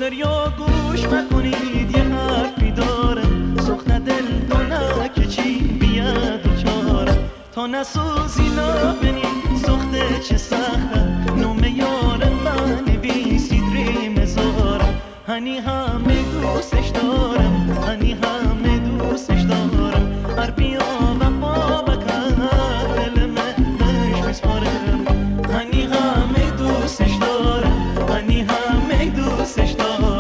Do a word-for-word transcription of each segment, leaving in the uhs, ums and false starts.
دختریا گوش مکنید یه حرفی دارم، سخن دل دونه که چی بیاد و چارم، تا نسوزی نبینی سخته چه سخته، نوم یارم بنویسید ریم زارم، هنی همه دوستش دارم، هنی همه دوستش دارم، هر بیا وفا بکن دل من بهش میسپارم، هنی همه دوستش دارم، هنی همه دوستش دارم.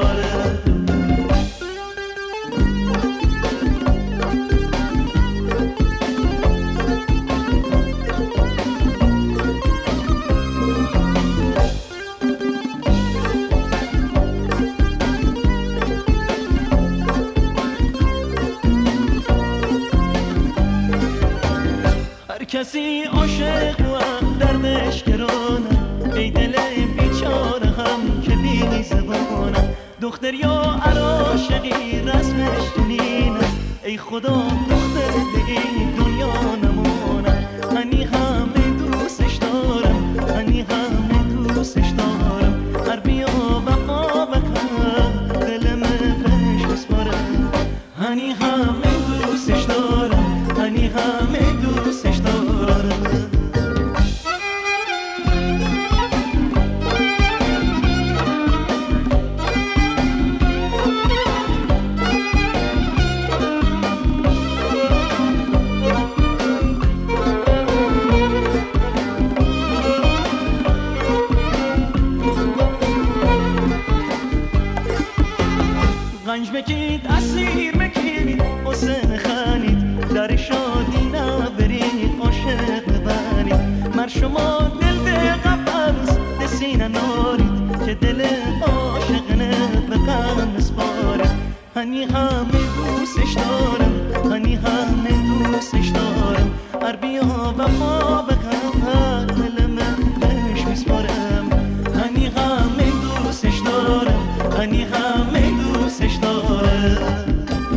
کسی عاشق و دردش گرانه، ای دل بیچاره هم که بی زبانه، دختر یا عاشقی رسمش دنینه، ای خدا دختر دیگه دنیا نمونه، هنی همه دوستش دارم، هنی همه دوستش دارم، هر بیا وفا بکن دل من بهش بسپارم، هنی همه دوستش دارم، هنی همه دوستش دارم. گنج بکید اسیر بکید حسین خانید، در شادی نبرید عاشق ببرید، مر شما دل به قفس دسینه نارید، که دل عاشق نه به غم اسپارید، هنی همه دوستش دارم، هنی همه دوستش دارم، هر بیا وفا بکن دل من بهش میسپارم، هنی همه دوستش دارم، هنی همه دوستش دارم.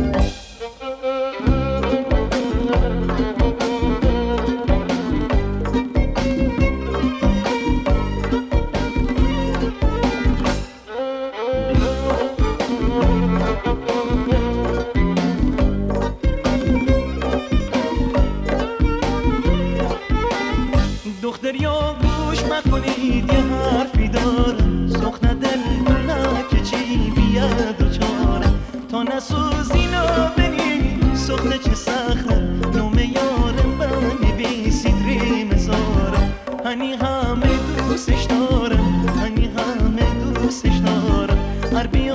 دختریا گوش مکنید یه حرفی دارم، سخن دل دونه که چی بیاد و چارم، تا نسوزی نبینی سخته چه سخته، نوم یارم بنویسید ریم زارم، هنی همه دوستش دارم، هنی همه دوستش دارم، هر بیا